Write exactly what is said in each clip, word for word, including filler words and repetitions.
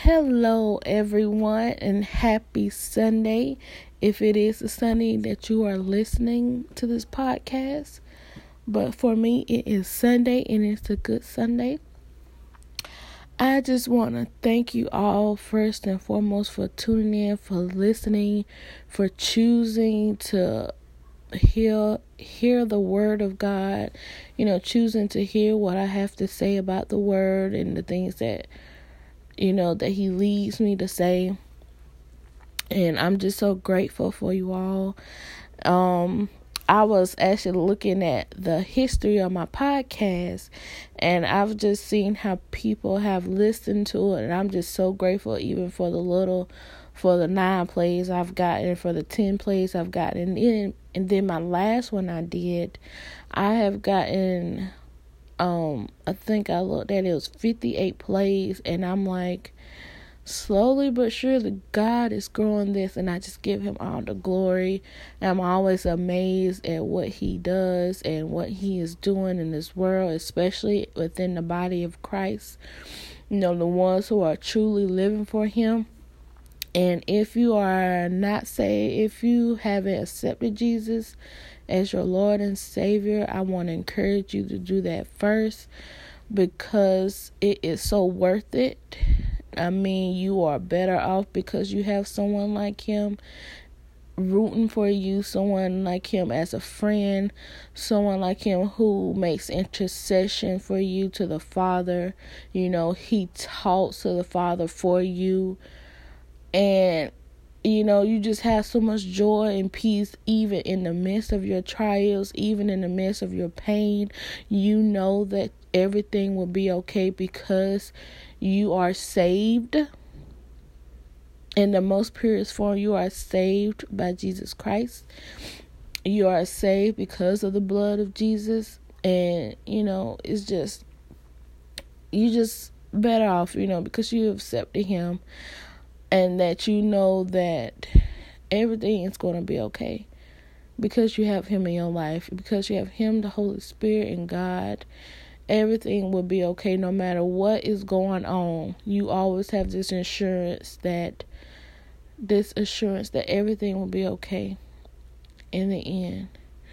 Hello, everyone, and happy Sunday. If it is a Sunday that you are listening to this podcast, but for me, it is Sunday, and it's a good Sunday. I just want to thank you all first and foremost for tuning in, for listening, for choosing to hear hear the word of God, you know, choosing to hear what I have to say about the word and the things that, you know, that he leads me to say. And I'm just so grateful for you all. Um, I was actually looking at the history of my podcast, and I've just seen how people have listened to it, and I'm just so grateful even for the little, for the nine plays I've gotten, for the ten plays I've gotten. And, and then my last one I did, I have gotten, um, I think I looked at it, it was fifty-eight plays, and I'm like, slowly but surely, God is growing this, and I just give him all the glory. And I'm always amazed at what he does and what he is doing in this world, especially within the body of Christ. You know, the ones who are truly living for him. And if you are not saved, if you haven't accepted Jesus as your Lord and Savior, I want to encourage you to do that first, because it is so worth it. I mean, you are better off because you have someone like him rooting for you, someone like him as a friend, someone like him who makes intercession for you to the Father. You know, he talks to the Father for you. And, you know, you just have so much joy and peace even in the midst of your trials, even in the midst of your pain. You know that everything will be okay because you are saved. In the most purest form, you are saved by Jesus Christ. You are saved because of the blood of Jesus. And, you know, it's just, you just better off, you know, because you have accepted him. And that you know that everything is going to be okay. Because you have him in your life. Because you have him, the Holy Spirit, and God. Everything will be okay no matter what is going on. You always have this assurance that, this assurance that everything will be okay in the end.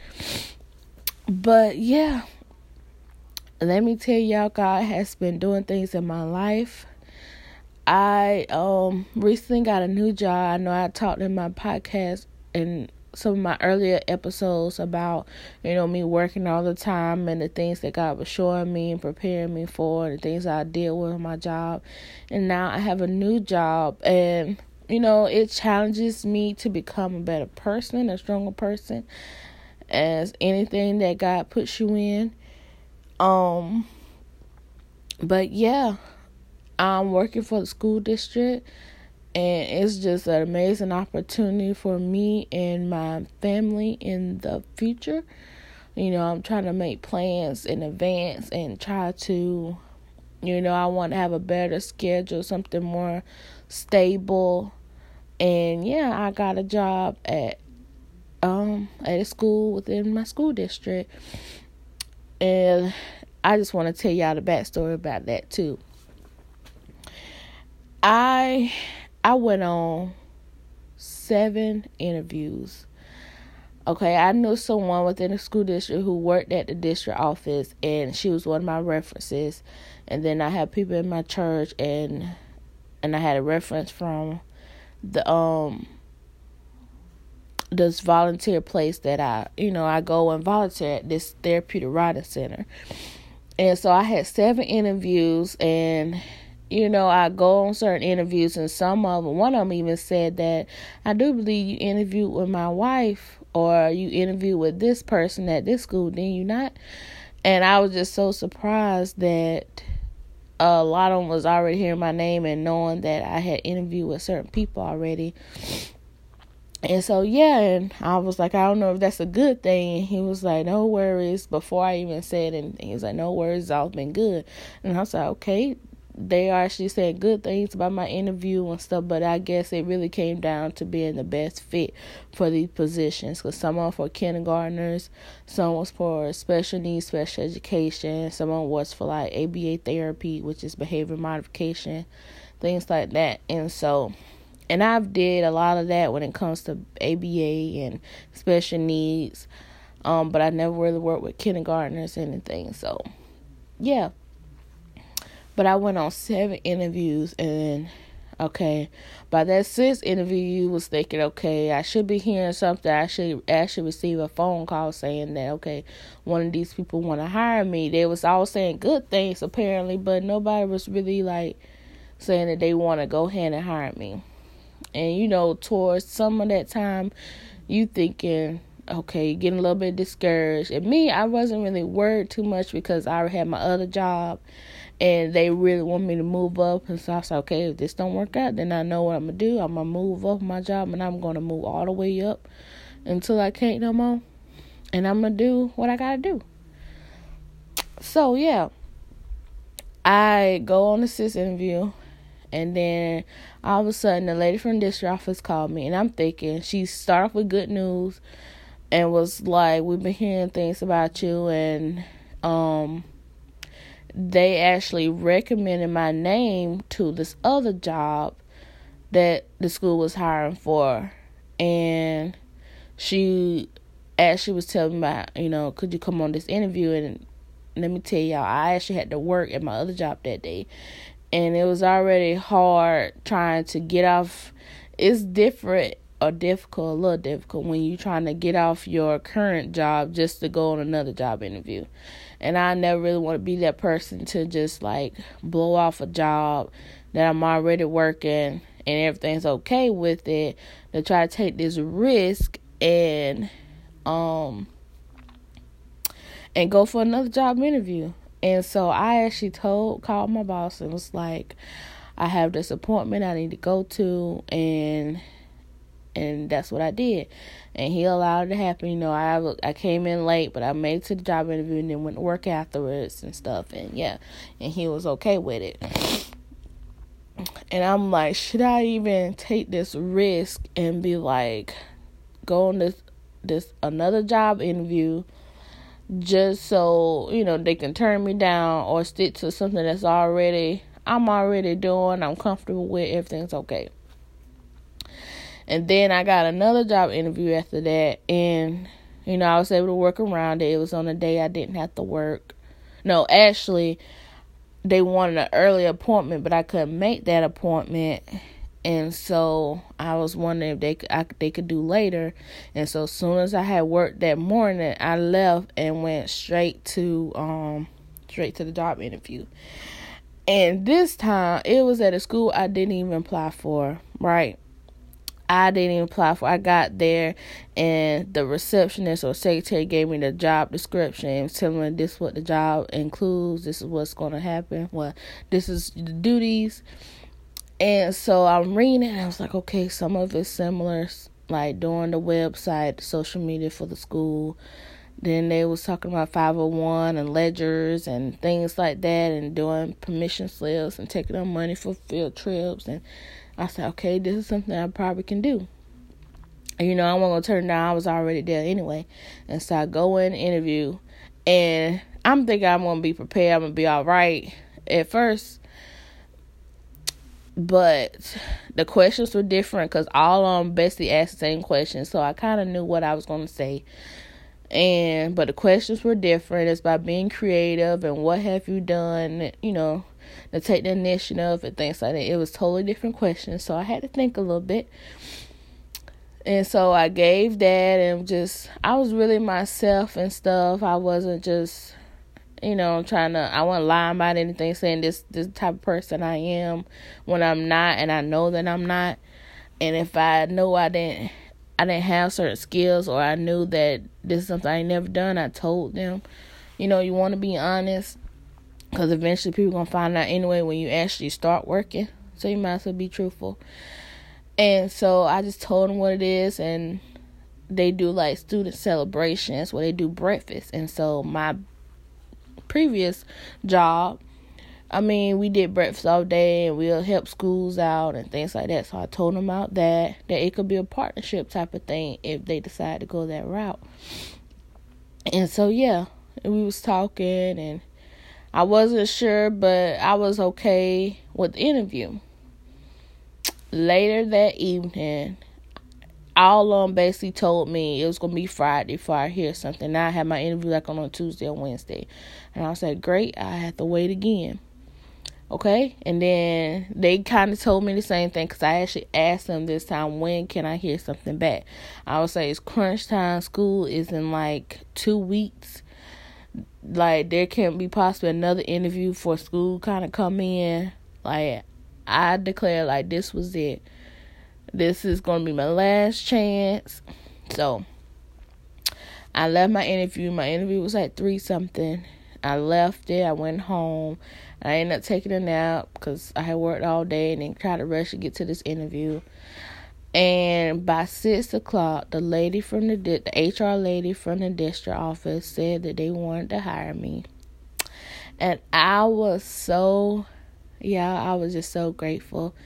But yeah, let me tell y'all, God has been doing things in my life. I um recently got a new job. I know I talked in my podcast and some of my earlier episodes about, you know, me working all the time and the things that God was showing me and preparing me for, the things I did with my job. And now I have a new job, and, you know, it challenges me to become a better person, a stronger person, as anything that God puts you in. Um, but yeah, I'm working for the school district. And it's just an amazing opportunity for me and my family in the future. You know, I'm trying to make plans in advance and try to, you know, I want to have a better schedule, something more stable. And yeah, I got a job at um at a school within my school district. And I just want to tell y'all the backstory about that too. I I went on seven interviews. Okay, I knew someone within the school district who worked at the district office, and she was one of my references. And then I had people in my church, and and I had a reference from the um this volunteer place that I, you know, I go and volunteer at, this therapeutic riding center. And so I had seven interviews, and you know, I go on certain interviews, and some of them, one of them even said that, I do believe you interviewed with my wife, or you interviewed with this person at this school, didn't you not? And I was just so surprised that a lot of them was already hearing my name and knowing that I had interviewed with certain people already. And so, yeah, and I was like, I don't know if that's a good thing. And he was like, no worries. Before I even said anything, he was like, no worries, it's all been good. And I was like, okay. They are actually saying good things about my interview and stuff, but I guess it really came down to being the best fit for these positions, because some are for kindergartners, some was for special needs, special education, some was for like A B A therapy, which is behavior modification things like that. And so, and I've did a lot of that when it comes to A B A and special needs. Um, but I never really worked with kindergartners or anything. So, yeah. But I went on seven interviews, and okay, by that sixth interview, you was thinking, okay, I should be hearing something. I should actually receive a phone call saying that, okay, one of these people want to hire me. They was all saying good things, apparently, but nobody was really, like, saying that they want to go ahead and hire me. And, you know, towards some of that time, you thinking, okay, getting a little bit discouraged. And me, I wasn't really worried too much because I already had my other job. And they really want me to move up. And so I said, okay, if this don't work out, then I know what I'm going to do. I'm going to move up my job, and I'm going to move all the way up until I can't no more. And I'm going to do what I got to do. So, yeah. I go on the sixth interview, and then all of a sudden, the lady from the district office called me. And I'm thinking, she started off with good news and was like, we've been hearing things about you, and um... they actually recommended my name to this other job that the school was hiring for. And she actually was telling me about, you know, could you come on this interview? And let me tell y'all, I actually had to work at my other job that day. And it was already hard trying to get off. It's different or difficult, a little difficult when you're trying to get off your current job just to go on another job interview. And I never really want to be that person to just, like, blow off a job that I'm already working and everything's okay with it, to try to take this risk and um and go for another job interview. And so I actually told, called my boss and was like, I have this appointment I need to go to, and and that's what I did. And he allowed it to happen. You know, I I came in late, but I made it to the job interview and then went to work afterwards and stuff. And, yeah, and he was okay with it. And I'm like, should I even take this risk and be like, go on this, this another job interview just so, you know, they can turn me down, or stick to something that's already, I'm already doing, I'm comfortable with, everything's okay. And then I got another job interview after that, and, you know, I was able to work around it. It was on a day I didn't have to work. No, actually, they wanted an early appointment, but I couldn't make that appointment. And so I was wondering if they could, I, they could do later. And so as soon as I had worked that morning, I left and went straight to um straight to the job interview. And this time, it was at a school I didn't even apply for, right? I didn't even apply for. I got there, and the receptionist or secretary gave me the job description and was telling me this is what the job includes. This is what's going to happen. Well, this is the duties. And so I'm reading it, and I was like, okay, some of it's similar, like doing the website, the social media for the school. Then they was talking about five oh one and ledgers and things like that, and doing permission slips and taking them money for field trips. And I said, okay, this is something I probably can do. And, you know, I wasn't going to turn down. I was already there anyway. And so I go in, interview, and I'm thinking I'm going to be prepared. I'm going to be all right at first. But the questions were different because all of them basically asked the same questions. So I kind of knew what I was going to say. And but the questions were different. It's about being creative and what have you done, you know, to take the initiative and things like that. It was totally different questions, so I had to think a little bit. And so I gave that, and just, I was really myself and stuff. I wasn't just, you know, trying to, I wasn't lying about anything, saying this, this type of person I am when I'm not, and I know that I'm not. And if I know I didn't, I didn't have certain skills, or I knew that this is something I ain't never done, I told them. You know, you want to be honest, because eventually people going to find out anyway when you actually start working. So you might as well be truthful. And so I just told them what it is, and they do like student celebrations where they do breakfast. And so my previous job, I mean, we did breakfast all day, and we'll help schools out and things like that. So I told them about that, that it could be a partnership type of thing if they decide to go that route. And so, yeah, we was talking, and I wasn't sure, but I was okay with the interview. later that evening, all of them basically told me it was going to be Friday before I hear something. Now I had my interview like on a Tuesday or Wednesday. And I said, great, I have to wait again. Okay? And then they kind of told me the same thing because I actually asked them this time, when can I hear something back? I would say it's crunch time. School is in like two weeks. Like, there can't be possibly another interview for school kind of come in. Like, I declare like this was it. This is going to be my last chance. So, I left my interview. My interview was at three something. I left it. I went home. I ended up taking a nap because I had worked all day and then tried to rush to get to this interview. And by six o'clock, the lady from the, the H R lady from the district office said that they wanted to hire me. And I was so, yeah, I was just so grateful.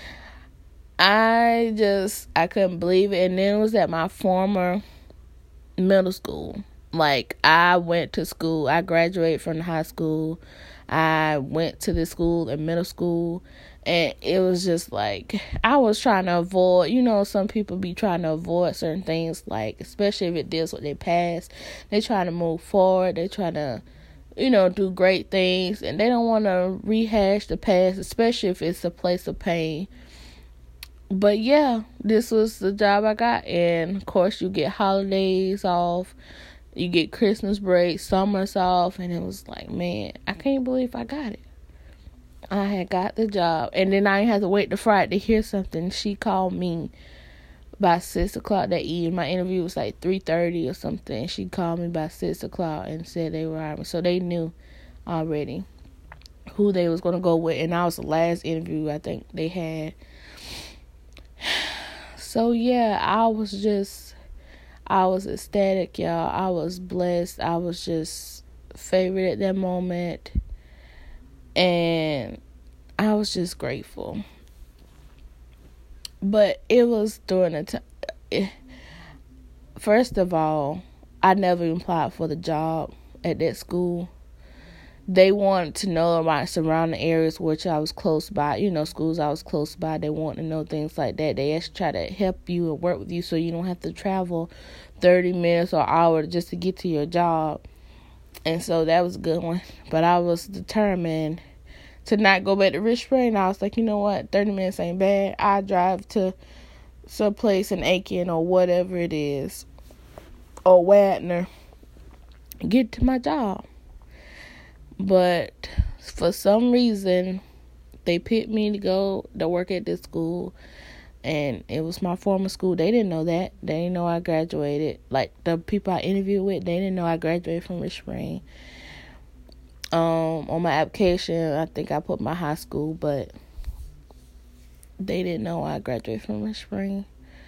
I just, I couldn't believe it. And then it was at my former middle school. Like, I went to school. I graduated from high school. I went to this school in middle school. And it was just like, I was trying to avoid, you know, some people be trying to avoid certain things, like, especially if it deals with their past. They try to move forward. They try to, you know, do great things. And they don't want to rehash the past, especially if it's a place of pain. But yeah, this was the job I got. And of course, you get holidays off. You get Christmas break, summers off. And it was like, man, I can't believe I got it. I had got the job. And then I didn't have to wait to Friday to hear something. She called me by six o'clock that evening. My interview was like three thirty or something. She called me by six o'clock and said they were hiring me. So they knew already who they was going to go with. And I was the last interview I think they had. So yeah, I was just, I was ecstatic, y'all. I was blessed. I was just favored at that moment. And I was just grateful. But it was during the time. First of all, I never even applied for the job at that school. They wanted to know about surrounding areas which I was close by, you know, schools I was close by. They wanted to know things like that. They actually try to help you and work with you so you don't have to travel thirty minutes or an hour just to get to your job. And so that was a good one. But I was determined to not go back to Rich Spring. I was like, you know what? thirty minutes ain't bad. I drive to some place in Aiken or whatever it is, or Wagner, get to my job. But for some reason, they picked me to go to work at this school. And it was my former school. They didn't know that. They didn't know I graduated. Like, the people I interviewed with, they didn't know I graduated from Rich Spring. Um, on my application, I think I put my high school, but they didn't know I graduated from Rich Spring.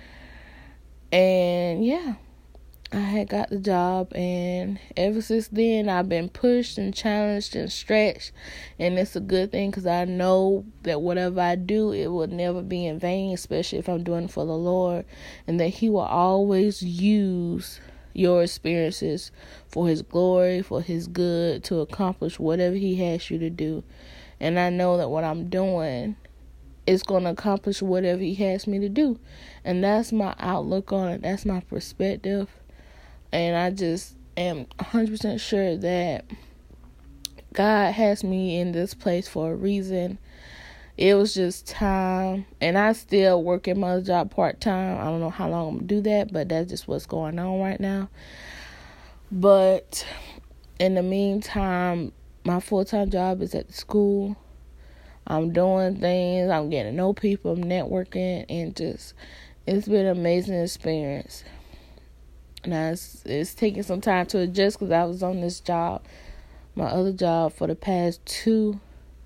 And, yeah, I had got the job. And ever since then, I've been pushed and challenged and stretched. And it's a good thing because I know that whatever I do, it will never be in vain, especially if I'm doing it for the Lord. And that He will always use your experiences for His glory, for His good, to accomplish whatever He has you to do. And I know that what I'm doing is going to accomplish whatever He has me to do. And that's my outlook on it. That's my perspective. And I just am one hundred percent sure that God has me in this place for a reason. It was just time. And I still work at my job part-time. I don't know how long I'm going to do that, but that's just what's going on right now. But in the meantime, my full-time job is at the school. I'm doing things. I'm getting to know people. I'm networking. And just, it's been an amazing experience. Now, it's, it's taking some time to adjust because I was on this job, my other job, for the past two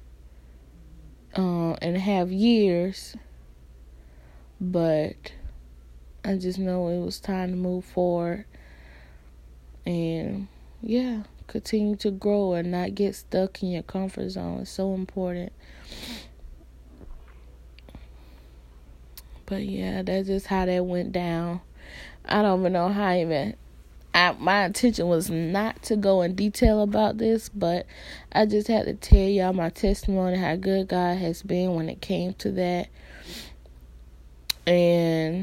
uh, and a half years. But I just know it was time to move forward. And, yeah, continue to grow and not get stuck in your comfort zone. It's so important. But, yeah, that's just how that went down. I don't even know how I even... I, my intention was not to go in detail about this, but I just had to tell y'all my testimony, how good God has been when it came to that. And,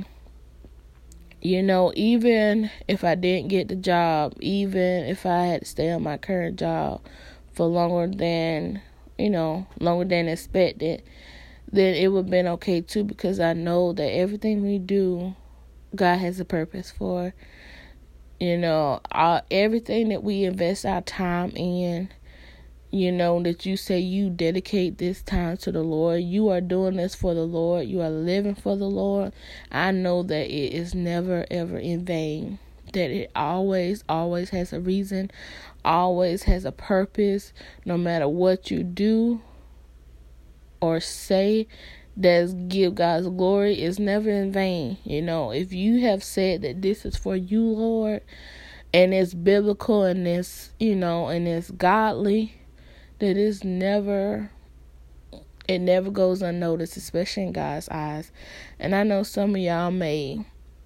you know, even if I didn't get the job, even if I had to stay on my current job for longer than, you know, longer than expected, then it would have been okay too, because I know that everything we do, God has a purpose for. You know, our, everything that we invest our time in, you know, that you say you dedicate this time to the Lord, you are doing this for the Lord, you are living for the Lord. I know that it is never, ever in vain. That it always, always has a reason, always has a purpose. No matter what you do or say that give God's glory, is never in vain. You know, if you have said that this is for you, Lord, and it's biblical and it's, you know, and it's godly, that is never, it never goes unnoticed, especially in God's eyes. And I know some of y'all may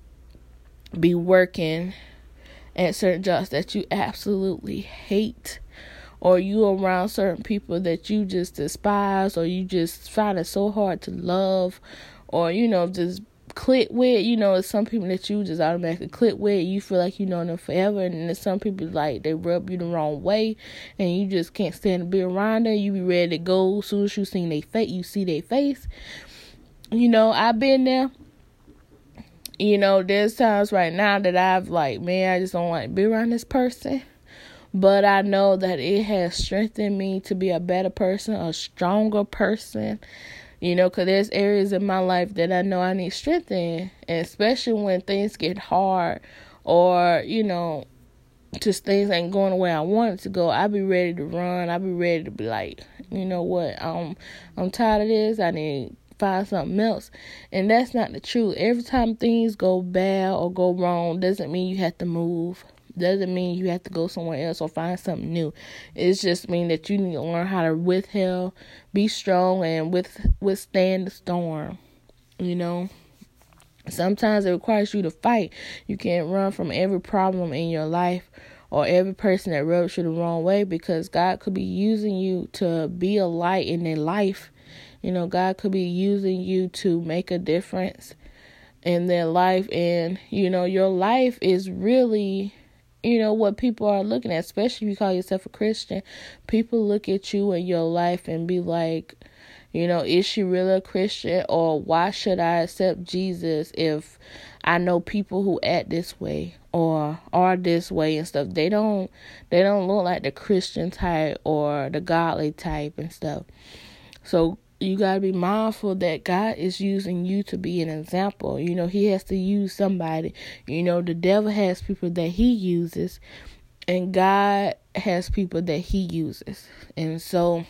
be working at certain jobs that you absolutely hate, or you around certain people that you just despise, or you just find it so hard to love, or, you know, just click with. You know, it's some people that you just automatically click with. You feel like you know them forever, and there's some people like they rub you the wrong way, and you just can't stand to be around them. You be ready to go as soon as you see their face. You see their face. You know, I've been there. You know, there's times right now that I've like, man, I just don't want to be around this person. But I know that it has strengthened me to be a better person, a stronger person. You know, because there's areas in my life that I know I need strength in. And especially when things get hard, or, you know, just things ain't going the way I want it to go, I be ready to run. I be ready to be like, you know what, um, I'm tired of this. I need to find something else. And that's not the truth. Every time things go bad or go wrong doesn't mean you have to move. Doesn't mean you have to go somewhere else or find something new. It's just mean that you need to learn how to withheld, be strong, and with withstand the storm. You know, sometimes it requires you to fight. You can't run from every problem in your life or every person that rubs you the wrong way, because God could be using you to be a light in their life. You know, God could be using you to make a difference in their life. And, you know, your life is really, you know, what people are looking at, especially if you call yourself a Christian. People look at you and your life and be like, you know, is she really a Christian? Or why should I accept Jesus if I know people who act this way or are this way and stuff? They don't, they don't look like the Christian type or the godly type and stuff. So you got to be mindful that God is using you to be an example. You know, he has to use somebody. You know, the devil has people that he uses, and God has people that he uses. And so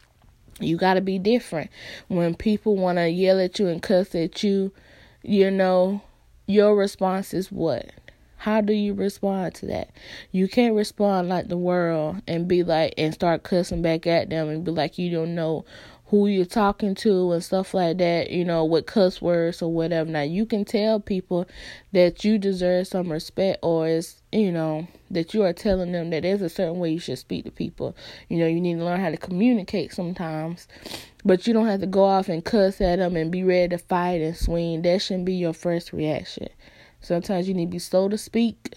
you got to be different. When people want to yell at you and cuss at you, you know, your response is what? How do you respond to that? You can't respond like the world and be like, and start cussing back at them and be like, you don't know who you're talking to and stuff like that, you know, with cuss words or whatever. Now, you can tell people that you deserve some respect, or it's, you know, that you are telling them that there's a certain way you should speak to people. You know, you need to learn how to communicate sometimes, but you don't have to go off and cuss at them and be ready to fight and swing. That shouldn't be your first reaction. Sometimes you need to be slow to speak,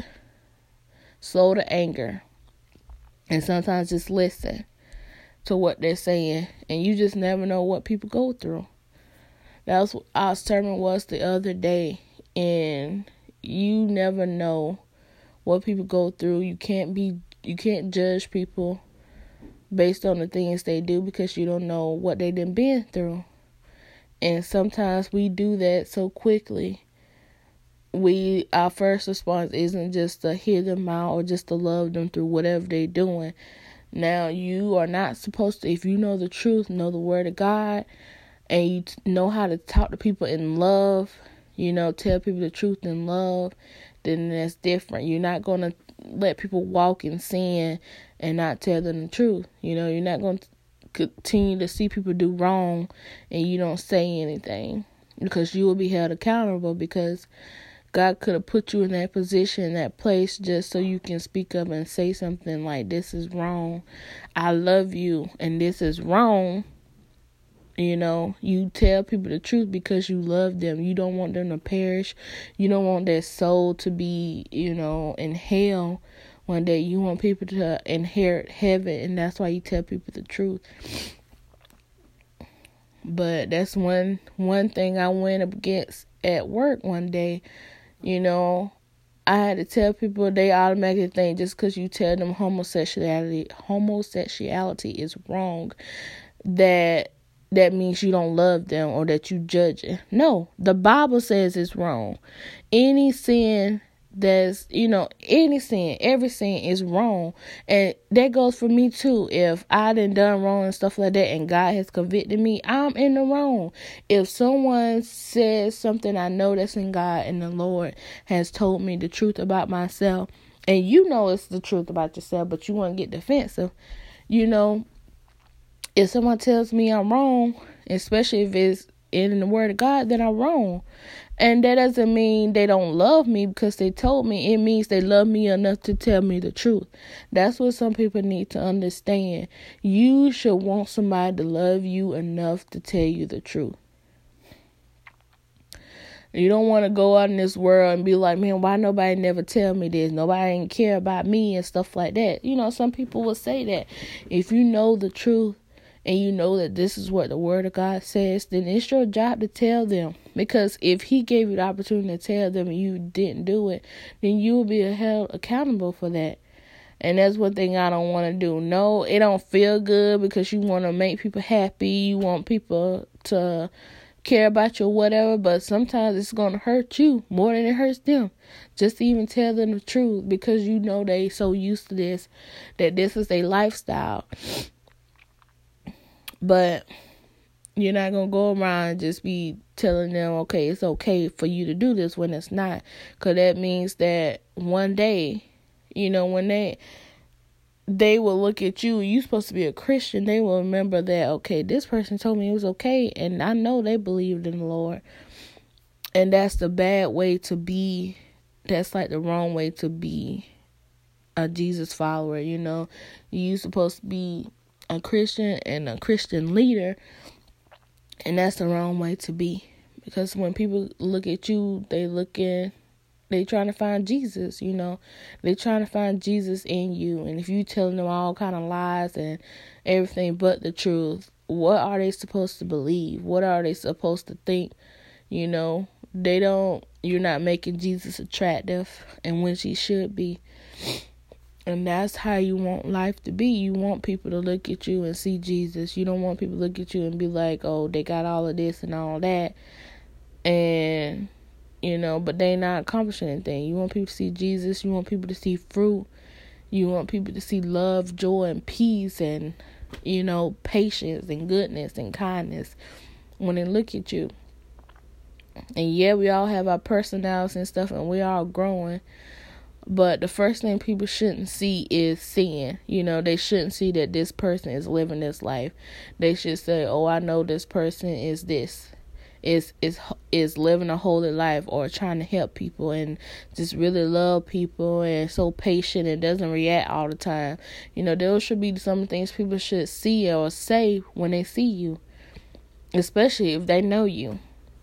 slow to anger, and sometimes just listen to what they're saying. And you just never know what people go through. That was what our sermon was the other day. And you never know what people go through. You can't be, you can't judge people based on the things they do, because you don't know what they done been through. And sometimes we do that so quickly. We, our first response isn't just to hear them out or just to love them through whatever they're doing. Now, you are not supposed to, if you know the truth, know the word of God, and you know how to talk to people in love, you know, tell people the truth in love, then that's different. You're not going to let people walk in sin and not tell them the truth. You know, you're not going to continue to see people do wrong and you don't say anything, because you will be held accountable, because God could have put you in that position, that place, just so you can speak up and say something like, this is wrong. I love you, and this is wrong. You know, you tell people the truth because you love them. You don't want them to perish. You don't want their soul to be, you know, in hell one day. You want people to inherit heaven, and that's why you tell people the truth. But that's one one thing I went up against at work one day. You know, I had to tell people, they automatically think just because you tell them homosexuality homosexuality is wrong, that that means you don't love them or that you judge it. No, the Bible says it's wrong. Any sin that's, you know, any sin, every sin is wrong. And that goes for me too. If I done done wrong and stuff like that and God has convicted me, I'm in the wrong. If someone says something I know that's in God and the Lord has told me the truth about myself, and you know it's the truth about yourself, but you want to get defensive, you know, if someone tells me I'm wrong, especially if it's in the word of God, then I'm wrong. And that doesn't mean they don't love me because they told me. It means they love me enough to tell me the truth. That's what some people need to understand. You should want somebody to love you enough to tell you the truth. You don't want to go out in this world and be like, man, why nobody never tell me this? Nobody ain't care about me and stuff like that. You know, some people will say that. If you know the truth, and you know that this is what the word of God says, then it's your job to tell them. Because if he gave you the opportunity to tell them and you didn't do it, then you will be held accountable for that. And that's one thing I don't want to do. No, it don't feel good because you want to make people happy. You want people to care about you or whatever. But sometimes it's going to hurt you more than it hurts them. Just to even tell them the truth, because you know they so used to this, that this is their lifestyle. But you're not going to go around and just be telling them, okay, it's okay for you to do this when it's not. Because that means that one day, you know, when they they will look at you, you're supposed to be a Christian, they will remember that, okay, this person told me it was okay, and I know they believed in the Lord. And that's the bad way to be. That's like the wrong way to be a Jesus follower, you know. You're supposed to be a Christian and a Christian leader, and that's the wrong way to be. Because when people look at you, they looking, they trying to find Jesus, you know. They trying to find Jesus in you, and if you telling them all kind of lies and everything but the truth, what are they supposed to believe? What are they supposed to think? You know, they don't. You're not making Jesus attractive, and which he should be. And that's how you want life to be. You want people to look at you and see Jesus. You don't want people to look at you and be like, oh, they got all of this and all that. And, you know, but they not accomplishing anything. You want people to see Jesus. You want people to see fruit. You want people to see love, joy, and peace and, you know, patience and goodness and kindness when they look at you. And yeah, we all have our personalities and stuff, and we all growing. But the first thing people shouldn't see is sin. You know, they shouldn't see that this person is living this life. They should say, oh, I know this person is this. Is is is living a holy life or trying to help people and just really love people and so patient and doesn't react all the time. You know, those should be some things people should see or say when they see you. Especially if they know you.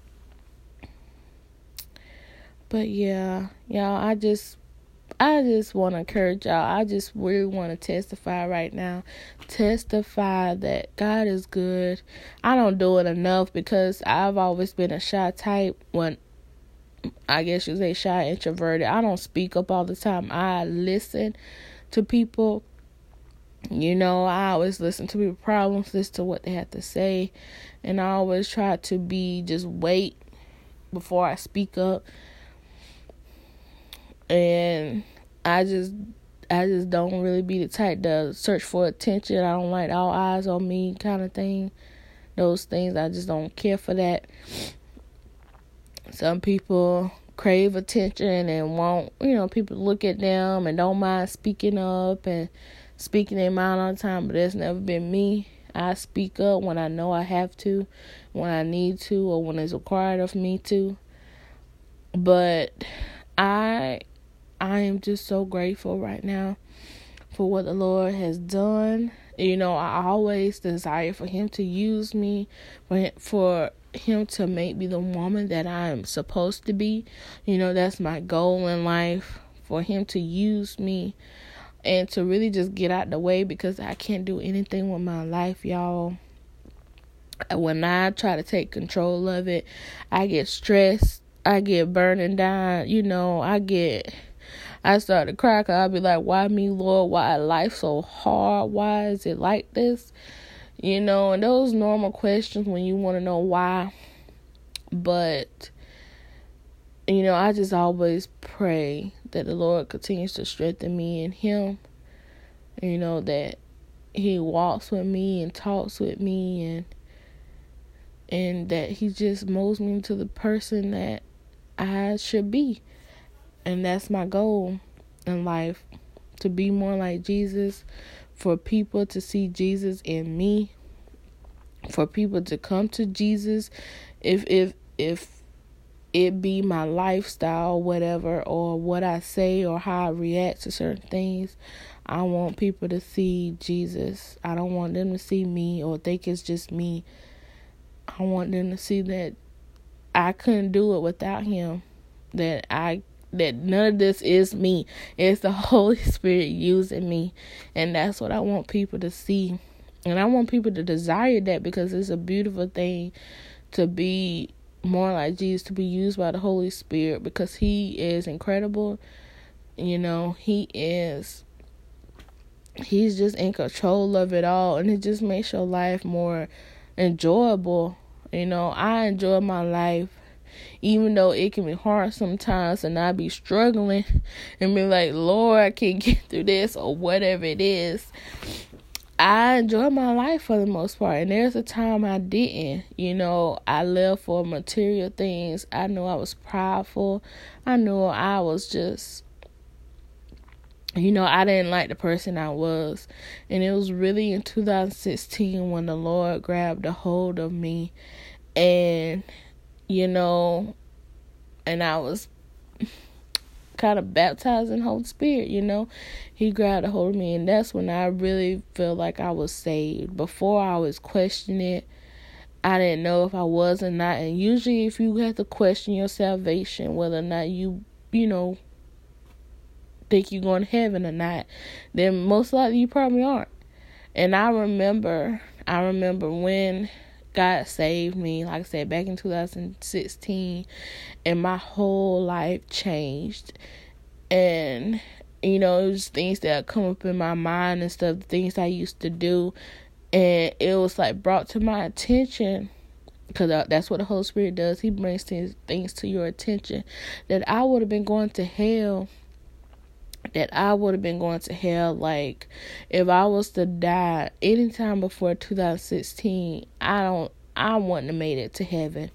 But yeah, y'all, I just... I just want to encourage y'all. I just really want to testify right now. Testify that God is good. I don't do it enough because I've always been a shy type. When I guess you say shy, introverted. I don't speak up all the time. I listen to people. You know, I always listen to people's problems, listen to what they have to say. And I always try to be, just wait before I speak up. And I just I just don't really be the type to search for attention. I don't like all eyes on me kind of thing. Those things, I just don't care for that. Some people crave attention and want, you know, people to look at them and don't mind speaking up and speaking their mind all the time. But that's never been me. I speak up when I know I have to, when I need to, or when it's required of me to. But I... I am just so grateful right now for what the Lord has done You know, I always desire for him to use me, for for him to make me the woman that I am supposed to be. You know, that's my goal in life, for him to use me and to really just get out the way, because I can't do anything with my life, y'all. When I try to take control of it, I get stressed, I get burning down, you know, I get... I start to cry, because I'll be like, why me, Lord? Why life so hard? Why is it like this? You know, and those normal questions when you want to know why. But, you know, I just always pray that the Lord continues to strengthen me in him. You know, that he walks with me and talks with me, and and that he just molds me into the person that I should be. And that's my goal in life, to be more like Jesus, for people to see Jesus in me, for people to come to Jesus, if if if it be my lifestyle, whatever, or what I say or how I react to certain things. I want people to see Jesus. I don't want them to see me or think it's just me. I want them to see that I couldn't do it without him, that I that none of this is me. It's the Holy Spirit using me. And that's what I want people to see. And I want people to desire that, because it's a beautiful thing to be more like Jesus, to be used by the Holy Spirit, because he is incredible. You know, he is, he's just in control of it all. And it just makes your life more enjoyable. You know, I enjoy my life, even though it can be hard sometimes, and I be struggling and be like, Lord, I can't get through this, or whatever it is. I enjoy my life for the most part, and there's a time I didn't. You know, I lived for material things. I knew I was prideful. I knew I was just, you know, I didn't like the person I was. And it was really in two thousand sixteen when the Lord grabbed a hold of me, and you know, and I was kind of baptized in the Holy Spirit, you know. He grabbed a hold of me, and that's when I really felt like I was saved. Before, I was questioning it. I didn't know if I was or not. And usually, if you have to question your salvation, whether or not you, you know, think you're going to heaven or not, then most likely you probably aren't. And I remember, I remember when God saved me, like I said, back in two thousand sixteen, and my whole life changed. And, you know, it was things that come up in my mind and stuff, things I used to do, and it was like brought to my attention, because that's what the Holy Spirit does. He brings things, things to your attention, that I would have been going to hell, that I would have been going to hell, like, if I was to die anytime before two thousand sixteen, I don't, I wouldn't have made it to heaven.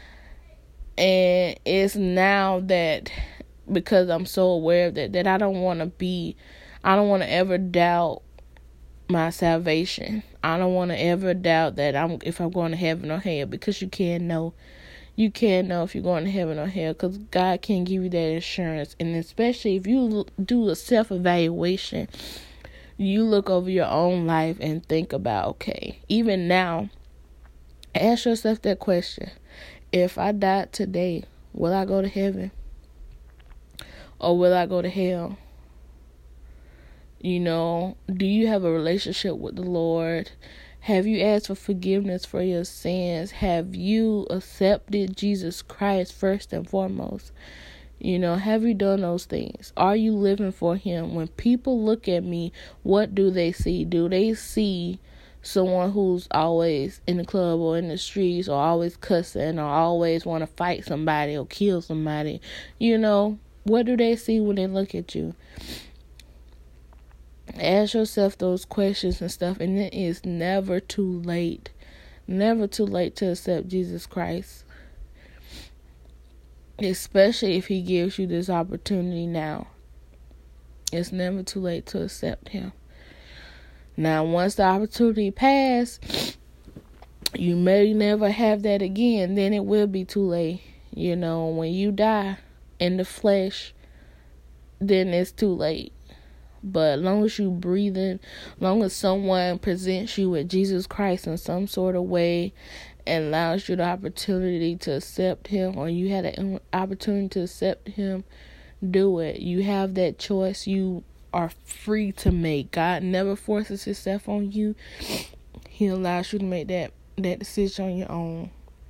And it's now that, because I'm so aware of that, that I don't want to be, I don't want to ever doubt my salvation. I don't want to ever doubt that I'm, if I'm going to heaven or hell, because you can't know. You can't know if you're going to heaven or hell, because God can't give you that assurance. And especially if you do a self-evaluation, you look over your own life and think about, okay, even now, ask yourself that question. If I died today, will I go to heaven? Or will I go to hell? You know, do you have a relationship with the Lord? Have you asked for forgiveness for your sins? Have you accepted Jesus Christ first and foremost? You know, have you done those things? Are you living for him? When people look at me, what do they see? Do they see someone who's always in the club or in the streets, or always cussing, or always want to fight somebody or kill somebody? You know, what do they see when they look at you? Ask yourself those questions and stuff, and it is never too late. Never too late to accept Jesus Christ. Especially if he gives you this opportunity now. It's never too late to accept him. Now, once the opportunity passes, you may never have that again. Then it will be too late. You know, when you die in the flesh, then it's too late. But as long as you breathing, as long as someone presents you with Jesus Christ in some sort of way and allows you the opportunity to accept him, or you had an opportunity to accept him, do it. You have that choice. You are free to make. God never forces himself on you. He allows you to make that, that decision on your own.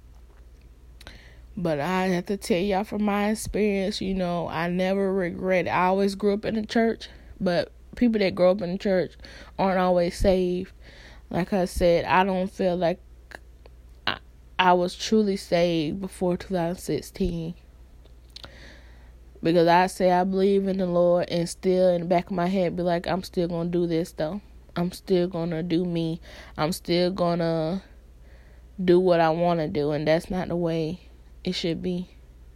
But I have to tell y'all from my experience, you know, I never regret it. I always grew up in the church, but people that grow up in the church aren't always saved. Like I said, I don't feel like I, I was truly saved before two thousand sixteen. Because I say I believe in the Lord and still in the back of my head be like, I'm still going to do this though. I'm still going to do me. I'm still going to do what I want to do. And that's not the way it should be.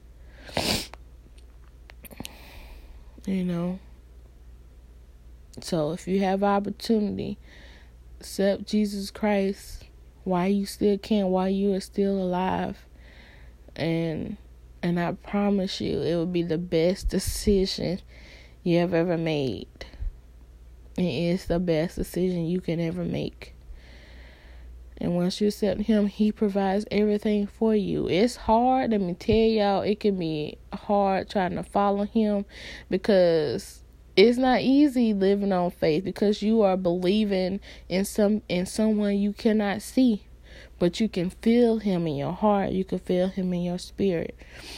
You know. So if you have opportunity, accept Jesus Christ while you still can, while you are still alive. And and I promise you, it will be the best decision you have ever made. It is the best decision you can ever make. And once you accept him, he provides everything for you. It's hard. Let me tell y'all, it can be hard trying to follow him because it's not easy living on faith, because you are believing in some in someone you cannot see, but you can feel him in your heart. You can feel him in your spirit.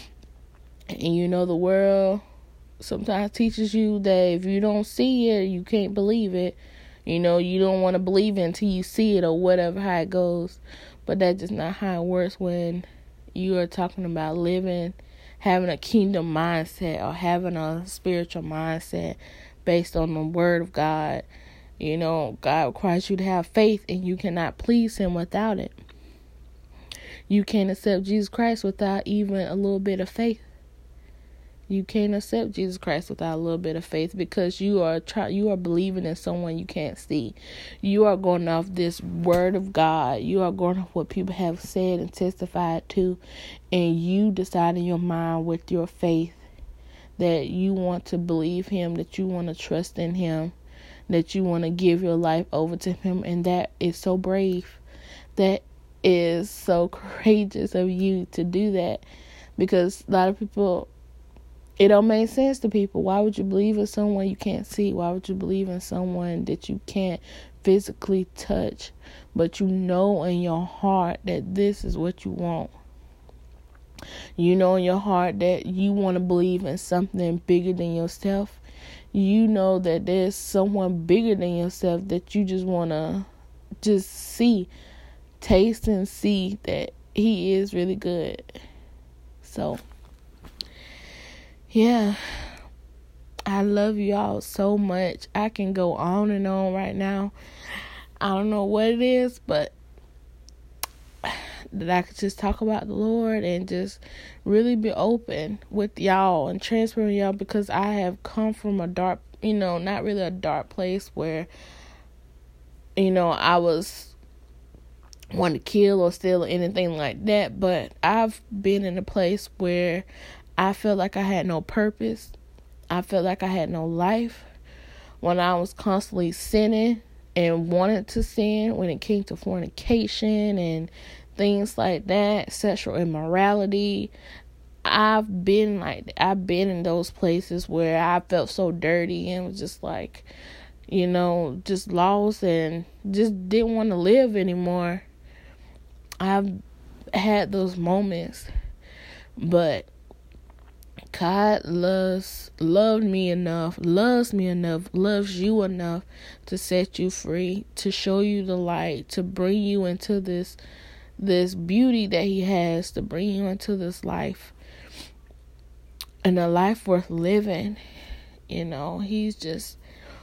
And you know, the world sometimes teaches you that if you don't see it, you can't believe it. You know, you don't want to believe it until you see it, or whatever, how it goes. But that's just not how it works when you are talking about living, having a kingdom mindset, or having a spiritual mindset based on the word of God. You know, God requires you to have faith, and you cannot please him without it. You can't accept Jesus Christ without even a little bit of faith. You can't accept Jesus Christ without a little bit of faith, because you are try, you are believing in someone you can't see. You are going off this word of God. You are going off what people have said and testified to, and you decide in your mind with your faith that you want to believe him, that you want to trust in him, that you want to give your life over to him. And that is so brave. That is so courageous of you to do that, because a lot of people, it don't make sense to people. Why would you believe in someone you can't see? Why would you believe in someone that you can't physically touch, but you know in your heart that this is what you want? You know in your heart that you want to believe in something bigger than yourself. You know that there's someone bigger than yourself that you just want to just see, taste and see that he is really good. So, yeah, I love you all so much. I can go on and on right now. I don't know what it is, but that I could just talk about the Lord and just really be open with y'all and transparent with y'all, because I have come from a dark, you know, not really a dark place where, you know, I was wanting to kill or steal or anything like that, but I've been in a place where I felt like I had no purpose. I felt like I had no life. When I was constantly sinning and wanted to sin, when it came to fornication and things like that, sexual immorality, I've been like, I've been in those places where I felt so dirty and was just like, you know, just lost and just didn't want to live anymore. I've had those moments, but God loves, loved me enough, loves me enough, loves you enough to set you free, to show you the light, to bring you into this, this beauty that he has, to bring you into this life, and a life worth living. You know, he's just,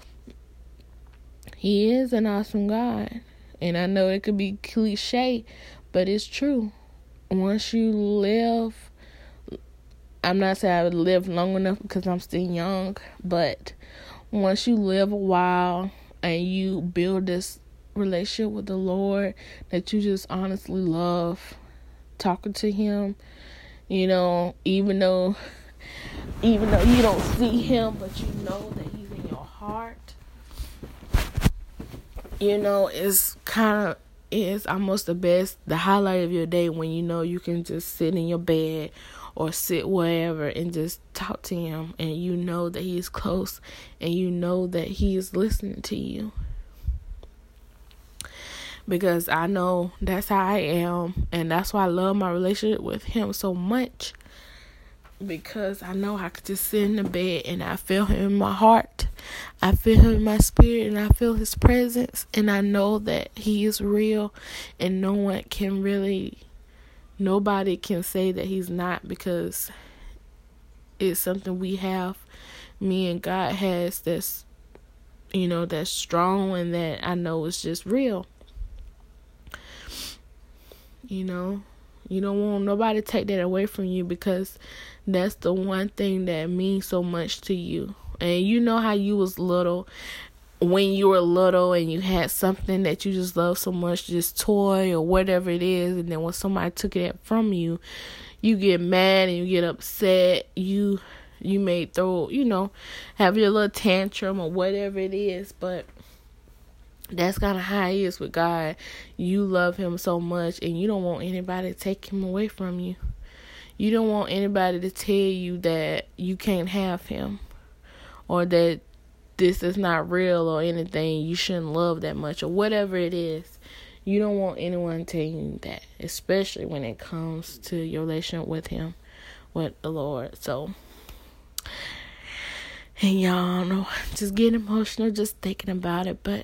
he is an awesome God. And I know it could be cliche, but it's true. Once you live, I'm not saying I would live long enough because I'm still young, but once you live a while and you build this relationship with the Lord that you just honestly love talking to him, you know, even though even though you don't see him, but you know that he's in your heart, you know, it's kind of, it's almost the best, the highlight of your day when you know you can just sit in your bed or sit wherever and just talk to him, and you know that he's close, and you know that he is listening to you. Because I know that's how I am, and that's why I love my relationship with him so much. Because I know I could just sit in the bed and I feel him in my heart. I feel him in my spirit, and I feel his presence. And I know that he is real, and no one can really, nobody can say that he's not, because it's something we have, me and God has, that's, you know, that's strong, and that I know is just real. You know, you don't want nobody to take that away from you, because that's the one thing that means so much to you. And you know how you was little, when you were little and you had something that you just loved so much, just toy or whatever it is, and then when somebody took it from you, you get mad and you get upset. You you may throw, you know, have your little tantrum or whatever it is, but that's kind of how it is with God. You love him so much, and you don't want anybody to take him away from you. You don't want anybody to tell you that you can't have him, or that this is not real, or anything, you shouldn't love that much, or whatever it is. You don't want anyone telling you that, especially when it comes to your relationship with him, with the Lord. So, and y'all know, just getting emotional just thinking about it, but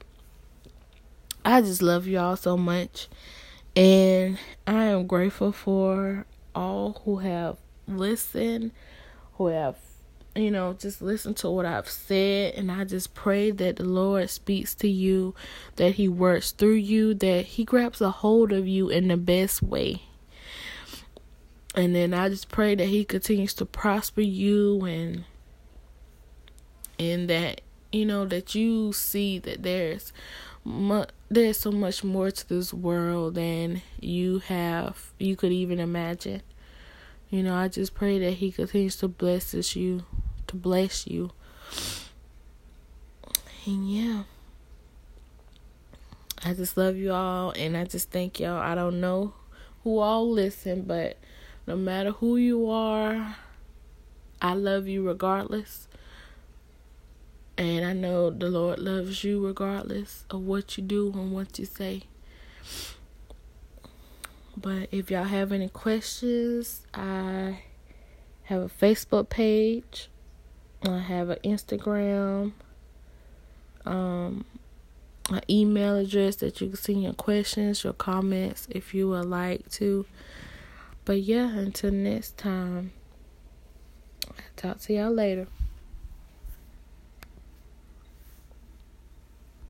I just love y'all so much, and I am grateful for all who have listened, who have, you know, just listened to what I've said, and I just pray that the Lord speaks to you, that he works through you, that he grabs a hold of you in the best way. And then I just pray that he continues to prosper you, and and that, you know, that you see that there's mu- there's so much more to this world than you have you could even imagine. You know, I just pray that he continues to bless us, you, to bless you. And yeah, I just love you all, and I just thank y'all. I don't know who all listen, but no matter who you are, I love you regardless. And I know the Lord loves you regardless of what you do and what you say. But if y'all have any questions, I have a Facebook page. I have an Instagram, um, an email address that you can send your questions, your comments, if you would like to. But yeah, until next time, I'll talk to y'all later.